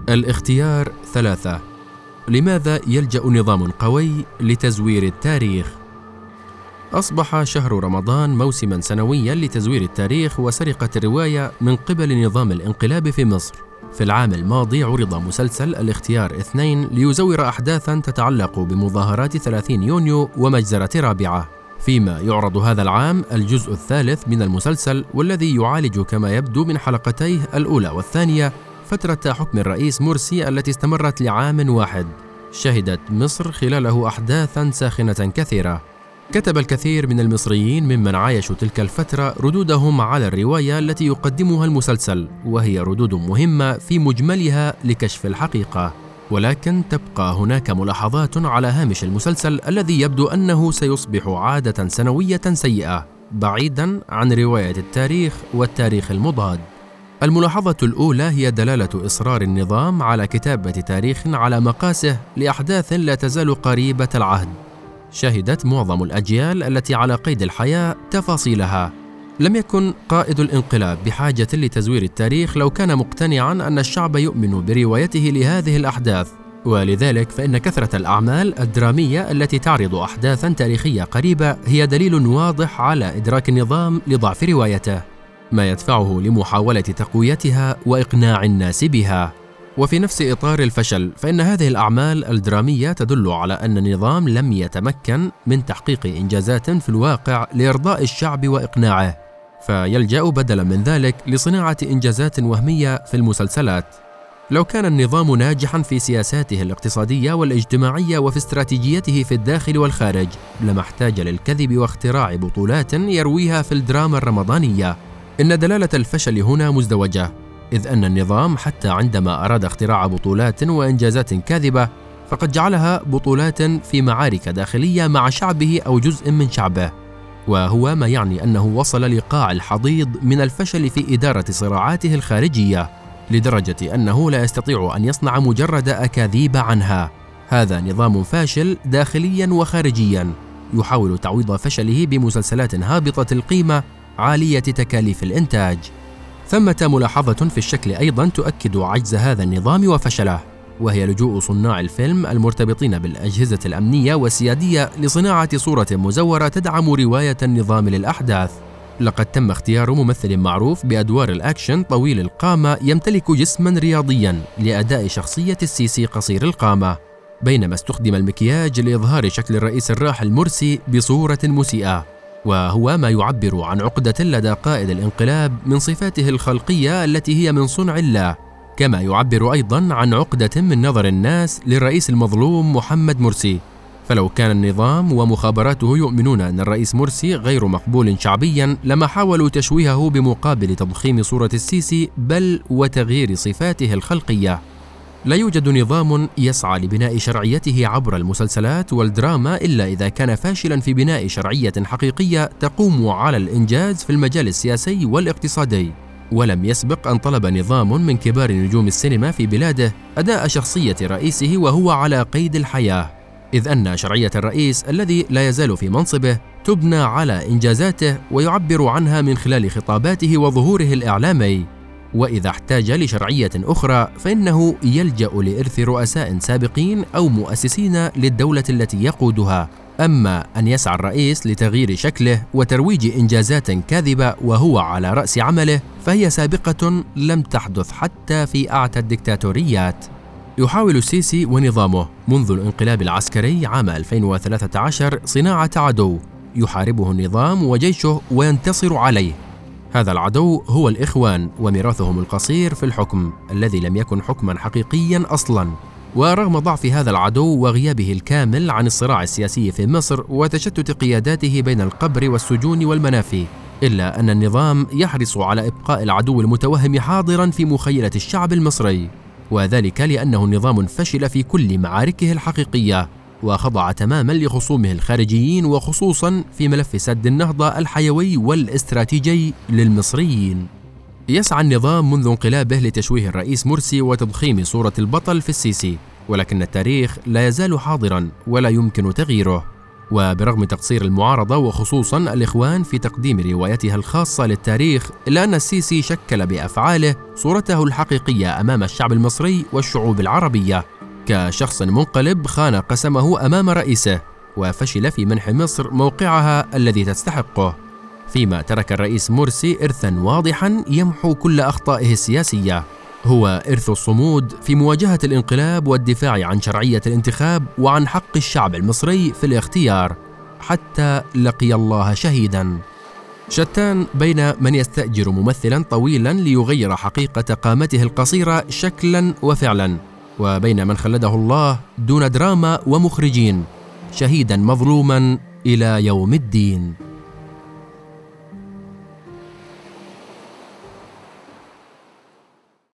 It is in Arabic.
الاختيار 3. لماذا يلجأ نظام قوي لتزوير التاريخ؟ أصبح شهر رمضان موسماً سنوياً لتزوير التاريخ وسرقة الرواية من قبل نظام الانقلاب في مصر. في العام الماضي عرض مسلسل الاختيار 2 ليزور أحداثاً تتعلق بمظاهرات 30 يونيو ومجزرة رابعة، فيما يعرض هذا العام الجزء الثالث من المسلسل، والذي يعالج كما يبدو من حلقتيه الأولى والثانية فترة حكم الرئيس مرسي التي استمرت لعام واحد شهدت مصر خلاله أحداثاً ساخنة كثيرة. كتب الكثير من المصريين ممن عايشوا تلك الفترة ردودهم على الرواية التي يقدمها المسلسل، وهي ردود مهمة في مجملها لكشف الحقيقة، ولكن تبقى هناك ملاحظات على هامش المسلسل الذي يبدو أنه سيصبح عادة سنوية سيئة بعيداً عن رواية التاريخ والتاريخ المضاد. الملاحظة الأولى هي دلالة إصرار النظام على كتابة تاريخ على مقاسه لأحداث لا تزال قريبة العهد، شهدت معظم الأجيال التي على قيد الحياة تفاصيلها. لم يكن قائد الانقلاب بحاجة لتزوير التاريخ لو كان مقتنعاً أن الشعب يؤمن بروايته لهذه الأحداث، ولذلك فإن كثرة الأعمال الدرامية التي تعرض أحداثاً تاريخية قريبة هي دليل واضح على إدراك النظام لضعف روايته، ما يدفعه لمحاولة تقويتها وإقناع الناس بها. وفي نفس إطار الفشل، فإن هذه الأعمال الدرامية تدل على أن النظام لم يتمكن من تحقيق إنجازات في الواقع لإرضاء الشعب وإقناعه، فيلجأ بدلا من ذلك لصناعة إنجازات وهمية في المسلسلات. لو كان النظام ناجحا في سياساته الاقتصادية والاجتماعية وفي استراتيجيته في الداخل والخارج، لما احتاج للكذب واختراع بطولات يرويها في الدراما الرمضانية. إن دلالة الفشل هنا مزدوجة، إذ أن النظام حتى عندما أراد اختراع بطولات وإنجازات كاذبة فقد جعلها بطولات في معارك داخلية مع شعبه أو جزء من شعبه، وهو ما يعني أنه وصل لقاع الحضيض من الفشل في إدارة صراعاته الخارجية، لدرجة أنه لا يستطيع أن يصنع مجرد أكاذيب عنها. هذا نظام فاشل داخليا وخارجيا، يحاول تعويض فشله بمسلسلات هابطة القيمة عالية تكاليف الإنتاج. ثمة ملاحظة في الشكل أيضا تؤكد عجز هذا النظام وفشله، وهي لجوء صناع الفيلم المرتبطين بالأجهزة الأمنية والسيادية لصناعة صورة مزورة تدعم رواية النظام للأحداث. لقد تم اختيار ممثل معروف بأدوار الأكشن طويل القامة يمتلك جسما رياضيا لأداء شخصية السيسي قصير القامة، بينما استخدم المكياج لإظهار شكل الرئيس الراحل مرسي بصورة مسيئة، وهو ما يعبر عن عقدة لدى قائد الانقلاب من صفاته الخلقية التي هي من صنع الله، كما يعبر أيضا عن عقدة من نظر الناس للرئيس المظلوم محمد مرسي. فلو كان النظام ومخابراته يؤمنون أن الرئيس مرسي غير مقبول شعبيا لما حاولوا تشويهه بمقابل تضخيم صورة السيسي بل وتغيير صفاته الخلقية. لا يوجد نظام يسعى لبناء شرعيته عبر المسلسلات والدراما إلا إذا كان فاشلا في بناء شرعية حقيقية تقوم على الإنجاز في المجال السياسي والاقتصادي. ولم يسبق أن طلب نظام من كبار نجوم السينما في بلاده أداء شخصية رئيسه وهو على قيد الحياة، إذ أن شرعية الرئيس الذي لا يزال في منصبه تبنى على إنجازاته ويعبر عنها من خلال خطاباته وظهوره الإعلامي. وإذا احتاج لشرعية أخرى فإنه يلجأ لإرث رؤساء سابقين أو مؤسسين للدولة التي يقودها. أما أن يسعى الرئيس لتغيير شكله وترويج إنجازات كاذبة وهو على رأس عمله فهي سابقة لم تحدث حتى في أعتى الدكتاتوريات. يحاول السيسي ونظامه منذ الانقلاب العسكري عام 2013 صناعة عدو يحاربه النظام وجيشه وينتصر عليه. هذا العدو هو الإخوان وميراثهم القصير في الحكم الذي لم يكن حكما حقيقيا أصلا. ورغم ضعف هذا العدو وغيابه الكامل عن الصراع السياسي في مصر وتشتت قياداته بين القبر والسجون والمنافي، إلا أن النظام يحرص على إبقاء العدو المتوهم حاضرا في مخيلة الشعب المصري، وذلك لأنه نظام فشل في كل معاركه الحقيقية وخضع تماما لخصومه الخارجيين، وخصوصا في ملف سد النهضة الحيوي والاستراتيجي للمصريين. يسعى النظام منذ انقلابه لتشويه الرئيس مرسي وتضخيم صورة البطل في السيسي، ولكن التاريخ لا يزال حاضرا ولا يمكن تغييره. وبرغم تقصير المعارضة وخصوصا الإخوان في تقديم روايتها الخاصة للتاريخ، إلا أن السيسي شكل بأفعاله صورته الحقيقية أمام الشعب المصري والشعوب العربية كشخص منقلب خان قسمه أمام رئيسه، وفشل في منح مصر موقعها الذي تستحقه، فيما ترك الرئيس مرسي إرثاً واضحاً يمحو كل أخطائه السياسية، هو إرث الصمود في مواجهة الانقلاب والدفاع عن شرعية الانتخاب وعن حق الشعب المصري في الاختيار حتى لقي الله شهيداً. شتان بين من يستأجر ممثلاً طويلاً ليغير حقيقة قامته القصيرة شكلاً وفعلاً، وبين من خلده الله دون دراما ومخرجين، شهيداً مظلوماً إلى يوم الدين.